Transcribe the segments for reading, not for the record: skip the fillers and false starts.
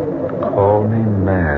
Call me mad.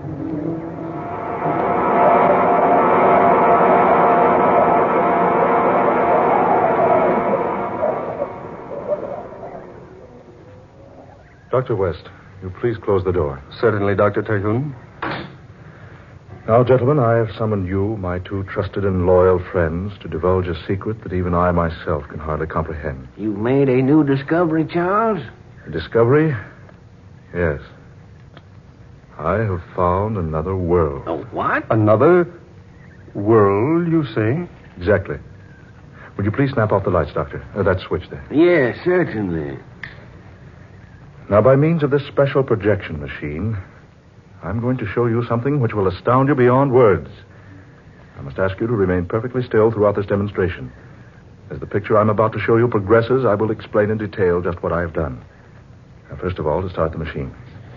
Dr. West, you please close the door. Certainly, Dr. Terhune. Now, gentlemen, I have summoned you, my two trusted and loyal friends, to divulge a secret that even I myself can hardly comprehend. You've made a new discovery, Charles? A discovery? Yes. I have found another world. Oh, what? Another world, you say? Exactly. Would you please snap off the lights, Doctor? That switch there. Yes, certainly. Now, by means of this special projection machine, I'm going to show you something which will astound you beyond words. I must ask you to remain perfectly still throughout this demonstration. As the picture I'm about to show you progresses, I will explain in detail just what I have done. Now, first of all, to start the machine.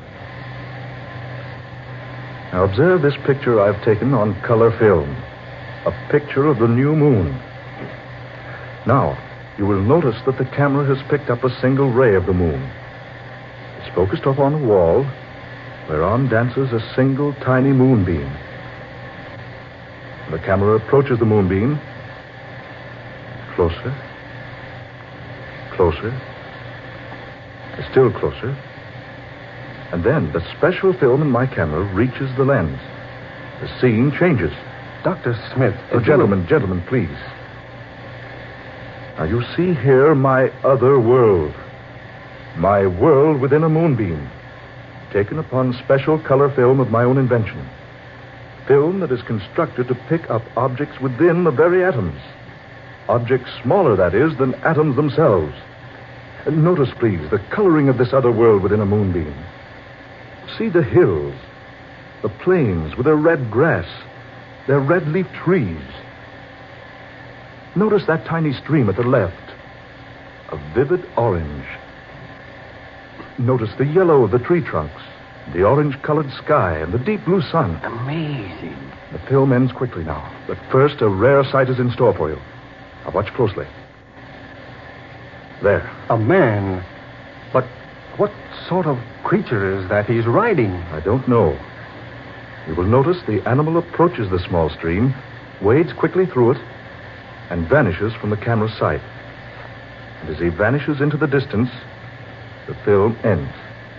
Now, observe this picture I've taken on color film. A picture of the new moon. Now, you will notice that the camera has picked up a single ray of the moon. It's focused up on a wall, whereon dances a single tiny moonbeam. The camera approaches the moonbeam. Closer. Closer. Still closer. And then the special film in my camera reaches the lens. The scene changes. Dr. Smith. Gentlemen, please. Now, you see here my other world. My world within a moonbeam. Taken upon special color film of my own invention. Film that is constructed to pick up objects within the very atoms. Objects smaller, that is, than atoms themselves. And notice, please, the coloring of this other world within a moonbeam. See the hills, the plains with their red grass, their red-leaf trees. Notice that tiny stream at the left, a vivid orange. Notice the yellow of the tree trunks, the orange-colored sky, and the deep blue sun. Amazing. The film ends quickly now, but first a rare sight is in store for you. Now watch closely. There. A man. But what sort of creature is that he's riding? I don't know. You will notice the animal approaches the small stream, wades quickly through it, and vanishes from the camera's sight. And as he vanishes into the distance, the film ends.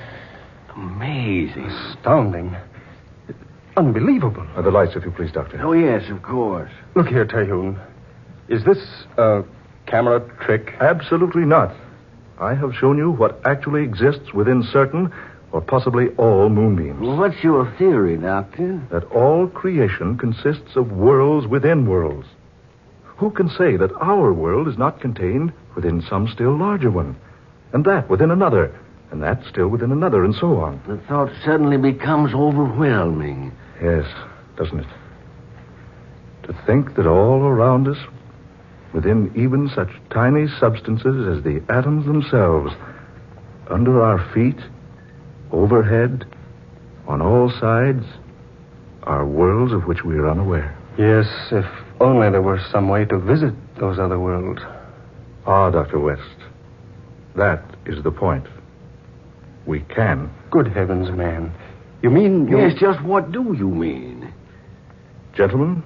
Amazing. Astounding. Unbelievable. The lights, if you please, Doctor. Oh, yes, of course. Look here, Terhune. Is this a camera trick? Absolutely not. I have shown you what actually exists within certain, or possibly all, moonbeams. Well, what's your theory, Doctor? That all creation consists of worlds within worlds. Who can say that our world is not contained within some still larger one? And that within another, and that still within another, and so on. The thought suddenly becomes overwhelming. Yes, doesn't it? To think that all around us, within even such tiny substances as the atoms themselves, under our feet, overhead, on all sides, are worlds of which we are unaware. Yes, if only there were some way to visit those other worlds. Ah, Dr. West. That is the point. We can. Good heavens, man. You mean you... Yes, just what do you mean? Gentlemen,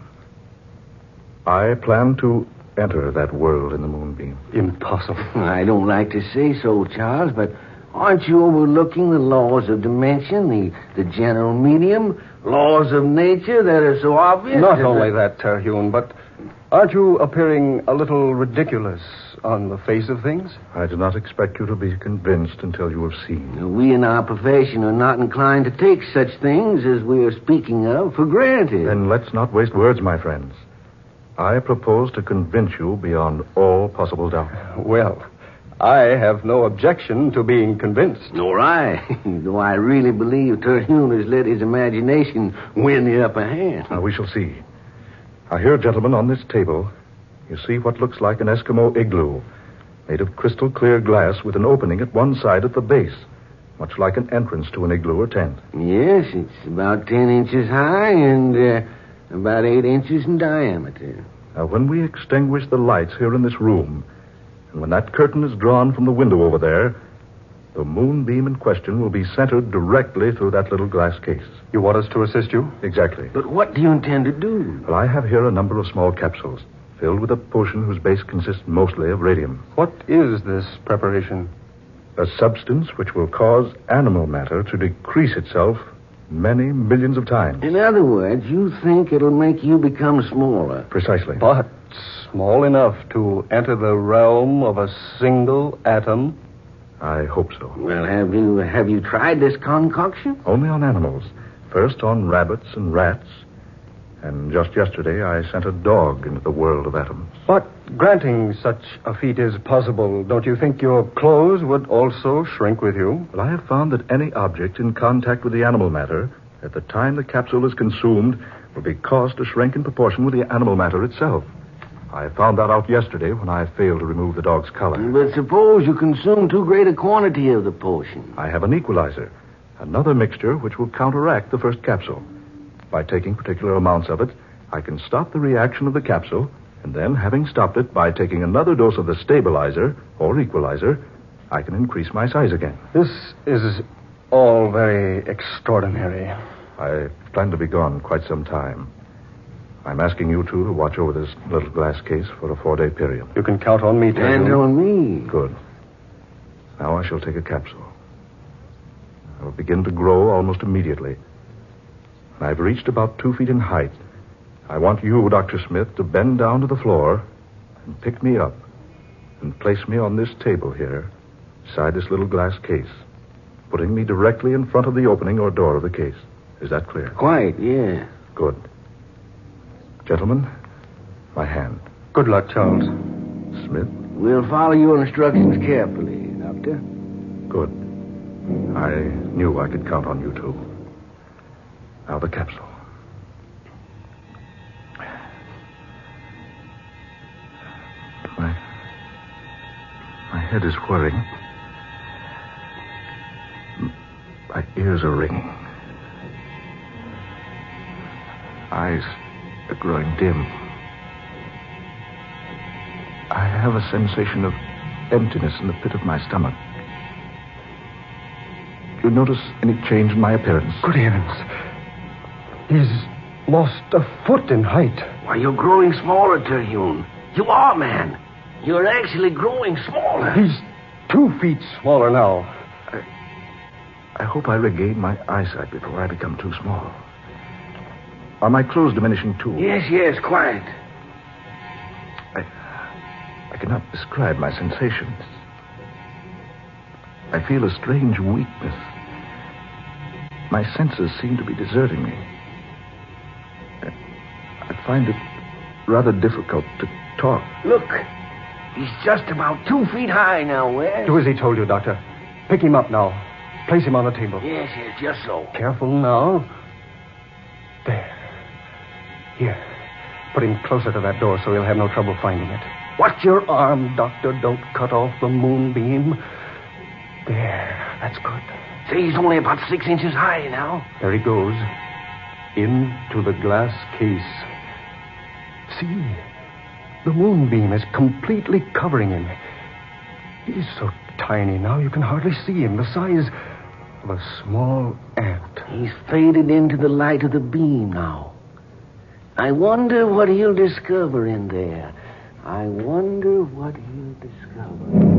I plan to enter that world in the moonbeam. Impossible. I don't like to say so, Charles, but aren't you overlooking the laws of dimension, the general medium, laws of nature that are so obvious? Not only that, Terhune, but aren't you appearing a little ridiculous on the face of things? I do not expect you to be convinced until you have seen. We in our profession are not inclined to take such things as we are speaking of for granted. Then let's not waste words, my friends. I propose to convince you beyond all possible doubt. Well, I have no objection to being convinced. Nor I. Though I really believe Terhune has let his imagination win the upper hand. Now, we shall see. Now, here, gentlemen, on this table, you see what looks like an Eskimo igloo, made of crystal clear glass with an opening at one side at the base, much like an entrance to an igloo or tent. Yes, it's about 10 inches high and about 8 inches in diameter. Now, when we extinguish the lights here in this room, and when that curtain is drawn from the window over there, The moonbeam in question will be centered directly through that little glass case. You want us to assist you? Exactly. But what do you intend to do? Well, I have here a number of small capsules filled with a potion whose base consists mostly of radium. What is this preparation? A substance which will cause animal matter to decrease itself many millions of times. In other words, you think it'll make you become smaller. Precisely. But small enough to enter the realm of a single atom? I hope so. Well, have you tried this concoction? Only on animals. First on rabbits and rats. And just yesterday, I sent a dog into the world of atoms. But granting such a feat is possible, don't you think your clothes would also shrink with you? Well, I have found that any object in contact with the animal matter, at the time the capsule is consumed, will be caused to shrink in proportion with the animal matter itself. I found that out yesterday when I failed to remove the dog's collar. But suppose you consume too great a quantity of the potion. I have an equalizer, another mixture which will counteract the first capsule. By taking particular amounts of it, I can stop the reaction of the capsule, and then, having stopped it by taking another dose of the stabilizer or equalizer, I can increase my size again. This is all very extraordinary. I plan to be gone quite some time. I'm asking you two to watch over this little glass case for a 4-day period. You can count on me, And Terry. on me. Good. Now I shall take a capsule. I will begin to grow almost immediately. When I've reached about 2 feet in height, I want you, Dr. Smith, to bend down to the floor and pick me up and place me on this table here, beside this little glass case, putting me directly in front of the opening or door of the case. Is that clear? Quite, yeah. Good. Gentlemen, my hand. Good luck, Charles. Smith, We'll follow your instructions carefully, Doctor. good. I knew I could count on you two. Now the capsule. My head is whirring. My ears are ringing. Eyes are growing dim. I have a sensation of emptiness in the pit of my stomach. Do you notice any change in my appearance? Good heavens. He's lost a foot in height. Why, you're growing smaller, Terhune. You are, man. You're actually growing smaller. He's 2 feet smaller now. I hope I regain my eyesight before I become too small. Are my clothes diminishing too? Yes, quiet. I cannot describe my sensations. I feel a strange weakness. My senses seem to be deserting me. I find it rather difficult to talk. Look, he's just about 2 feet high now, Wes. Do as he told you, Doctor. Pick him up now. Place him on the table. Yes, just so. Careful now. There. Here. Put him closer to that door so he'll have no trouble finding it. Watch your arm, Doctor. Don't cut off the moonbeam. There. That's good. Say, he's only about 6 inches high now. There he goes. Into the glass case. See? The moonbeam is completely covering him. He's so tiny now you can hardly see him. The size of a small ant. He's faded into the light of the beam now. I wonder what he'll discover in there. I wonder what he'll discover.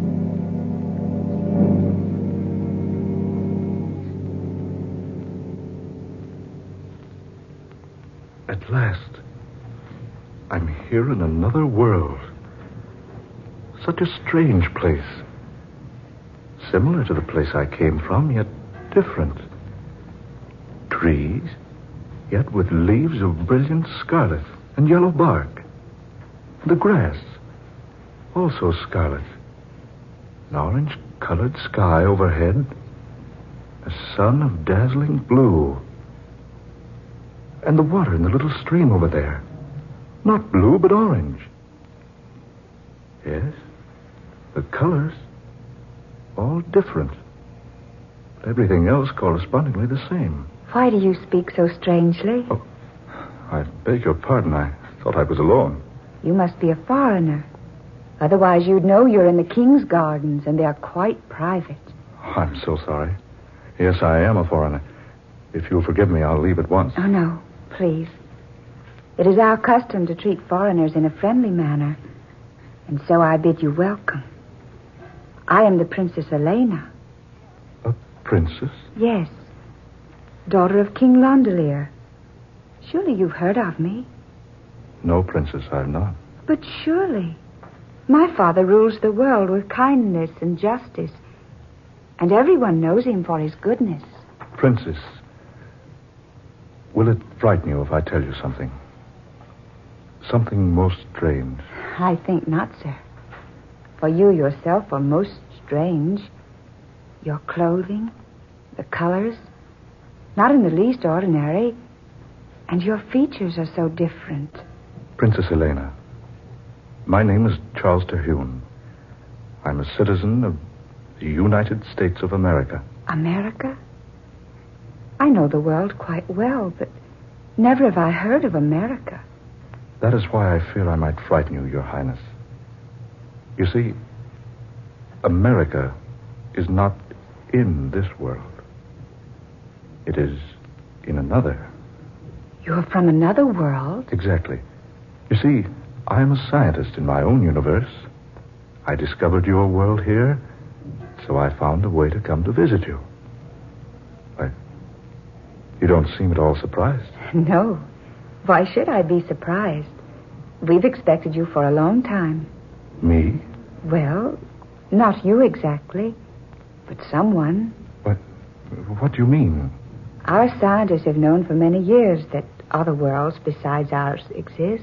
At last, I'm here in another world. Such a strange place. Similar to the place I came from, yet different. Trees, yet with leaves of brilliant scarlet and yellow bark. The grass, also scarlet. An orange-colored sky overhead. A sun of dazzling blue. And the water in the little stream over there. Not blue, but orange. Yes, the colors, all different. But everything else correspondingly the same. Why do you speak so strangely? Oh, I beg your pardon. I thought I was alone. You must be a foreigner. Otherwise, you'd know you're in the king's gardens, and they're quite private. I'm so sorry. Yes, I am a foreigner. If you'll forgive me, I'll leave at once. Oh, no, please. It is our custom to treat foreigners in a friendly manner, and so I bid you welcome. I am the Princess Elena. A princess? Yes, daughter of King Londelier. Surely you've heard of me. No, Princess, I've not. But surely. My father rules the world with kindness and justice, and everyone knows him for his goodness. Princess, will it frighten you if I tell you something? Something most strange. I think not, sir. For you yourself are most strange. Your clothing, the colors, not in the least ordinary, and your features are so different. Princess Elena, my name is Charles Terhune. I'm a citizen of the United States of America. America? I know the world quite well, but never have I heard of America. That is why I fear I might frighten you, Your Highness. You see, America is not in this world. It is in another. You're from another world? Exactly. You see, I am a scientist in my own universe. I discovered your world here, so I found a way to come to visit you. Why, you don't seem at all surprised. No. Why should I be surprised? We've expected you for a long time. Me? Well, not you exactly, but someone. What do you mean? Our scientists have known for many years that other worlds besides ours exist,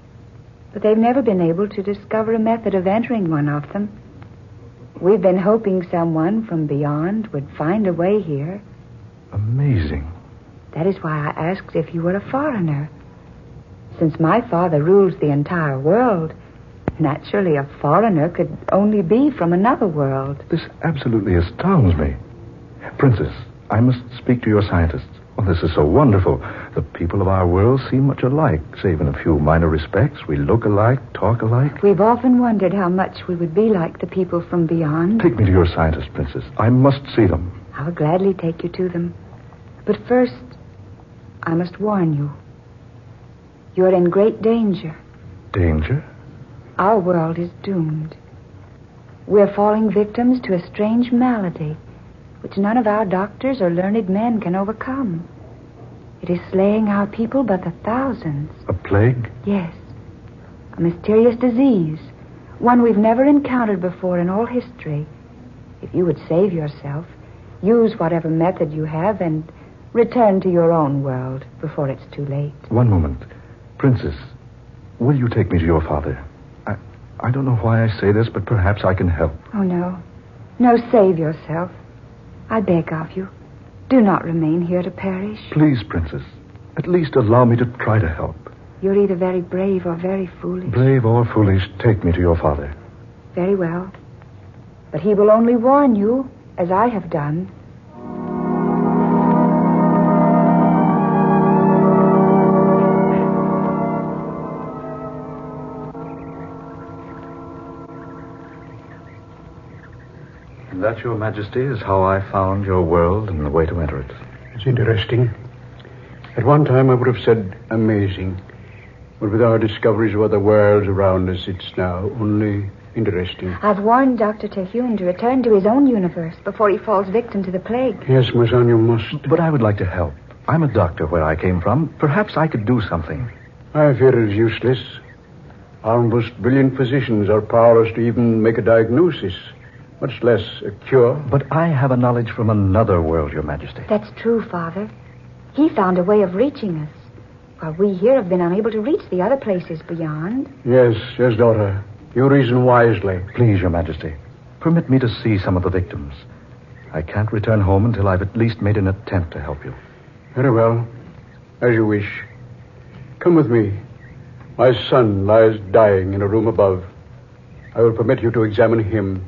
but they've never been able to discover a method of entering one of them. We've been hoping someone from beyond would find a way here. Amazing. That is why I asked if you were a foreigner. Since my father rules the entire world, naturally a foreigner could only be from another world. This absolutely astounds me. Princess, I must speak to your scientists. Oh, this is so wonderful. The people of our world seem much alike, save in a few minor respects. We look alike, talk alike. We've often wondered how much we would be like the people from beyond. Take me to your scientists, Princess. I must see them. I'll gladly take you to them. But first, I must warn you. You're in great danger. Danger? Our world is doomed. We're falling victims to a strange malady which none of our doctors or learned men can overcome. It is slaying our people by the thousands. A plague? Yes. A mysterious disease, one we've never encountered before in all history. If you would save yourself, use whatever method you have and return to your own world before it's too late. One moment. Princess, will you take me to your father? I don't know why I say this, but perhaps I can help. Oh, no. No, save yourself. I beg of you. Do not remain here to perish. Please, Princess. At least allow me to try to help. You're either very brave or very foolish. Brave or foolish, take me to your father. Very well. But he will only warn you, as I have done. That, Your Majesty, is how I found your world and the way to enter it. It's interesting. At one time I would have said amazing. But with our discoveries of other worlds around us, it's now only interesting. I've warned Dr. Terhune to return to his own universe before he falls victim to the plague. Yes, my son, you must. But I would like to help. I'm a doctor where I came from. Perhaps I could do something. I fear it is useless. Our most brilliant physicians are powerless to even make a diagnosis, much less a cure. But I have a knowledge from another world, Your Majesty. That's true, Father. He found a way of reaching us, while we here have been unable to reach the other places beyond. Yes, daughter. You reason wisely. Please, Your Majesty, permit me to see some of the victims. I can't return home until I've at least made an attempt to help you. Very well. As you wish. Come with me. My son lies dying in a room above. I will permit you to examine him.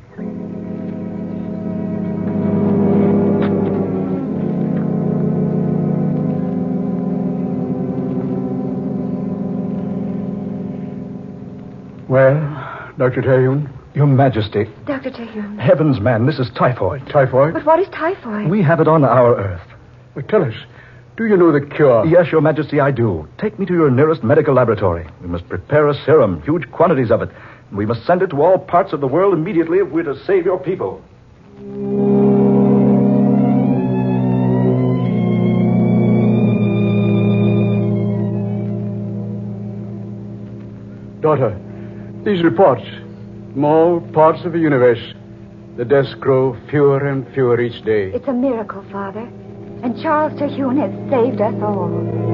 Well, Dr. Terhune, Your Majesty. Dr. Terhune. Heavens, man, this is typhoid. Typhoid? But what is typhoid? We have it on our Earth. Well, tell us, do you know the cure? Yes, Your Majesty, I do. Take me to your nearest medical laboratory. We must prepare a serum, huge quantities of it. We must send it to all parts of the world immediately if we're to save your people. Daughter, these reports from all parts of the universe, the deaths grow fewer and fewer each day. It's a miracle, Father. And Charles Terhune has saved us all.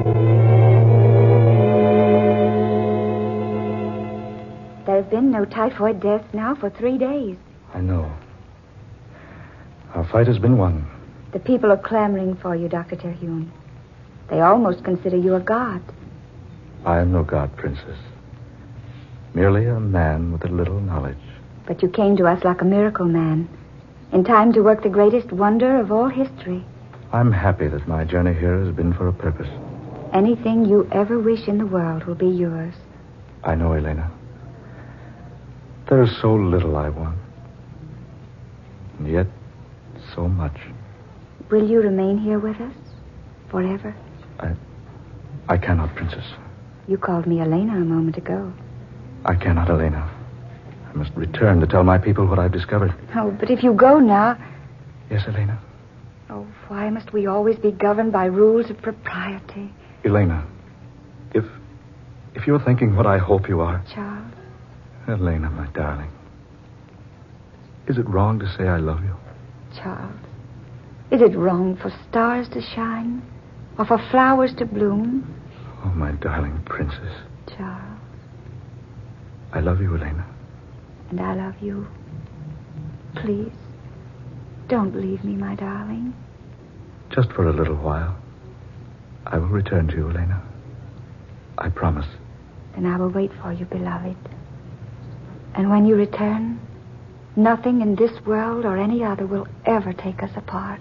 There have been no typhoid deaths now for 3 days. I know. Our fight has been won. The people are clamoring for you, Dr. Terhune. They almost consider you a god. I am no god, Princess. Merely a man with a little knowledge. But you came to us like a miracle man, in time to work the greatest wonder of all history. I'm happy that my journey here has been for a purpose. Anything you ever wish in the world will be yours. I know, Elena. There is so little I want. And yet, so much. Will you remain here with us? Forever? I cannot, Princess. You called me Elena a moment ago. I cannot, Elena. I must return to tell my people what I've discovered. Oh, but if you go now... Yes, Elena? Oh, why must we always be governed by rules of propriety? Elena, if you're thinking what I hope you are... Charles? Elena, my darling. Is it wrong to say I love you? Charles, is it wrong for stars to shine? Or for flowers to bloom? Oh, my darling princess. Charles. I love you, Elena. And I love you. Please, don't leave me, my darling. Just for a little while. I will return to you, Elena. I promise. Then I will wait for you, beloved. And when you return, nothing in this world or any other will ever take us apart.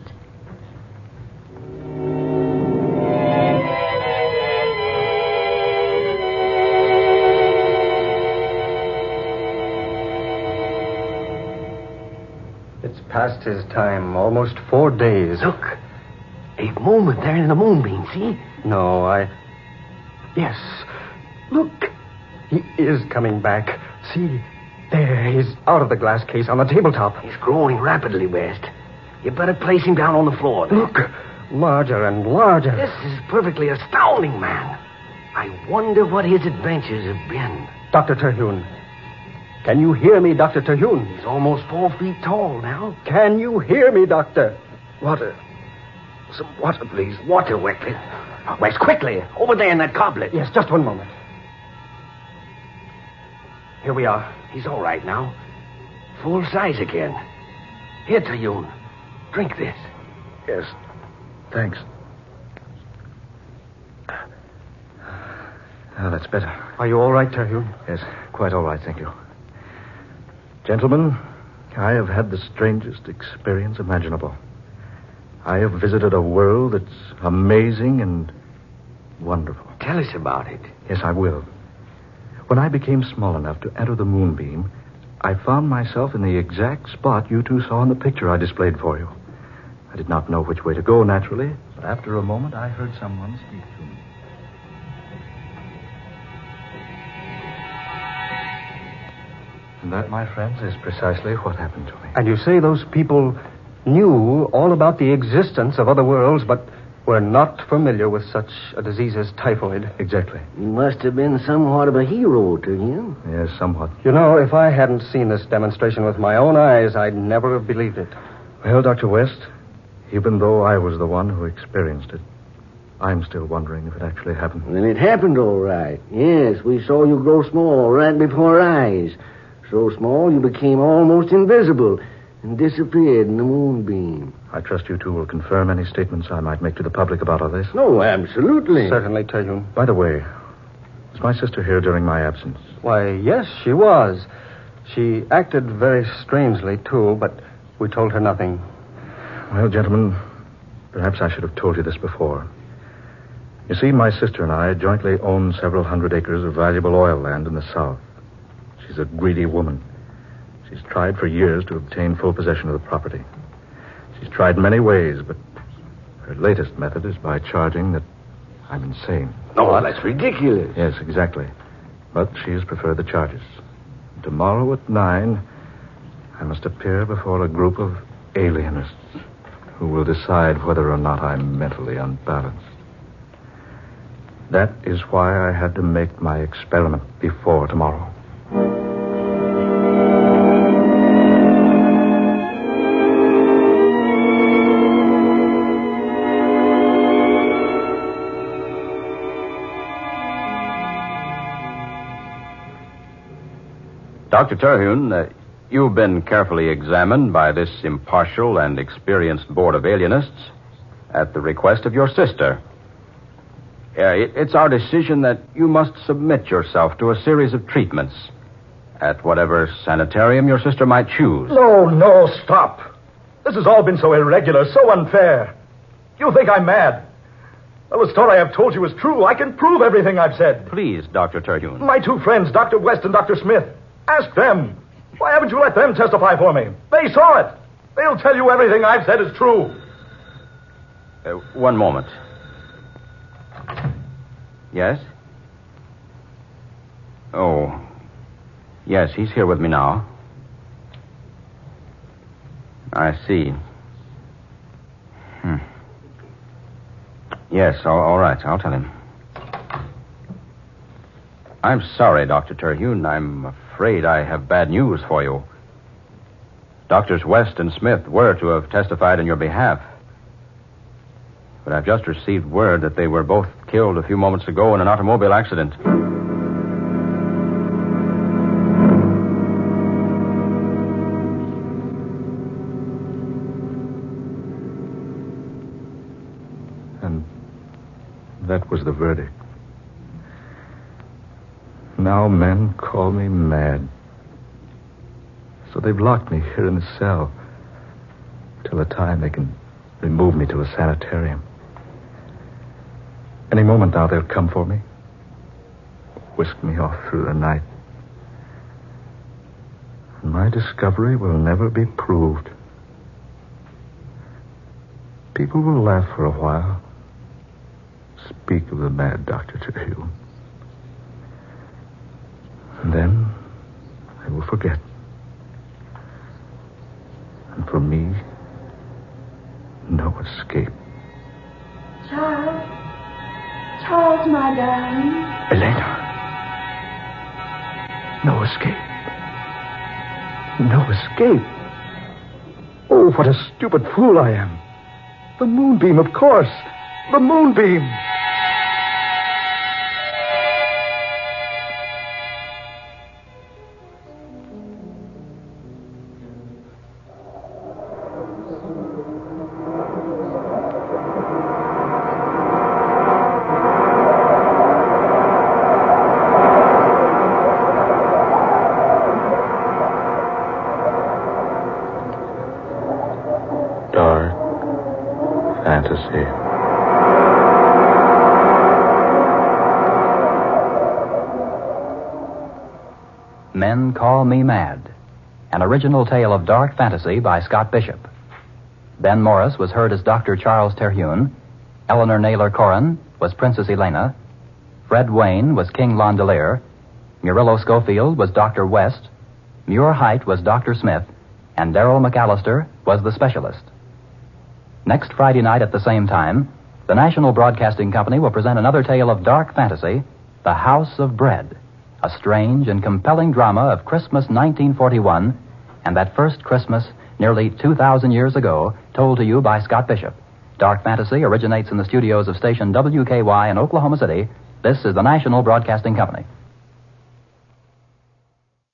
It's past his time, almost 4 days. Look, a moment there in the moonbeam, see? No, Yes, look. He is coming back. See, there, he's out of the glass case on the tabletop. He's growing rapidly, West. You better place him down on the floor. Then. Look, larger and larger. This is perfectly astounding, man. I wonder what his adventures have been. Dr. Terhune. Can you hear me, Dr. Terhune? He's almost 4 feet tall now. Can you hear me, Doctor? Water. Some water, please. Water, West. West, quickly. Over there in that goblet. Yes, just one moment. Here we are. He's all right now. Full size again. Here, Terhune. Drink this. Yes. Thanks. Oh, that's better. Are you all right, Terhune? Yes, quite all right, thank you. Gentlemen, I have had the strangest experience imaginable. I have visited a world that's amazing and wonderful. Tell us about it. Yes, I will. When I became small enough to enter the moonbeam, I found myself in the exact spot you two saw in the picture I displayed for you. I did not know which way to go, naturally, but after a moment I heard someone speak to me. And that, my friends, is precisely what happened to me. And you say those people knew all about the existence of other worlds, but were not familiar with such a disease as typhoid. Exactly. You must have been somewhat of a hero to him. Yes, somewhat. You know, if I hadn't seen this demonstration with my own eyes, I'd never have believed it. Well, Dr. West, even though I was the one who experienced it, I'm still wondering if it actually happened. Then it happened all right. Yes, we saw you grow small right before our eyes. So small you became almost invisible and disappeared in the moonbeam. I trust you two will confirm any statements I might make to the public about all this. No, absolutely. Certainly, Terhune. By the way, was my sister here during my absence? Why, yes, she was. She acted very strangely, too, but we told her nothing. Well, gentlemen, perhaps I should have told you this before. You see, my sister and I jointly own several hundred acres of valuable oil land in the south. She's a greedy woman. She's tried for years to obtain full possession of the property. She's tried many ways, but her latest method is by charging that I'm insane. Oh, that's ridiculous. Yes, exactly. But she has preferred the charges. Tomorrow at 9, I must appear before a group of alienists who will decide whether or not I'm mentally unbalanced. That is why I had to make my experiment before tomorrow. Dr. Terhune, you've been carefully examined by this impartial and experienced board of alienists at the request of your sister. It's our decision that you must submit yourself to a series of treatments at whatever sanitarium your sister might choose. No, stop. This has all been so irregular, so unfair. You think I'm mad? Well, the story I've told you is true. I can prove everything I've said. Please, Dr. Terhune. My two friends, Dr. West and Dr. Smith. Ask them. Why haven't you let them testify for me? They saw it. They'll tell you everything I've said is true. One moment. Yes? Oh. Yes, he's here with me now. I see. Yes, all right. I'll tell him. I'm sorry, Dr. Terhune. I'm afraid I have bad news for you. Doctors West and Smith were to have testified in your behalf. But I've just received word that they were both killed a few moments ago in an automobile accident. And that was the verdict. Now men call me mad. So they've locked me here in the cell till the time they can remove me to a sanitarium. Any moment now they'll come for me, whisk me off through the night. And my discovery will never be proved. People will laugh for a while, speak of the mad Dr. Terhune. And then they will forget. And for me, no escape. Charles, my darling. Elena. No escape. No escape. Oh, what a stupid fool I am. The moonbeam, of course. The moonbeam. Fantasy. Men Call Me Mad, an original tale of dark fantasy by Scott Bishop. Ben Morris was heard as Dr. Charles Terhune. Eleanor Naylor Corrin was Princess Elena. Fred Wayne was King Londelier. Murillo Schofield was Dr. West. Muir Height was Dr. Smith. And Darrell McAllister was the specialist. Next Friday night at the same time, the National Broadcasting Company will present another tale of dark fantasy, The House of Bread, a strange and compelling drama of Christmas 1941 and that first Christmas nearly 2,000 years ago, told to you by Scott Bishop. Dark fantasy originates in the studios of station WKY in Oklahoma City. This is the National Broadcasting Company.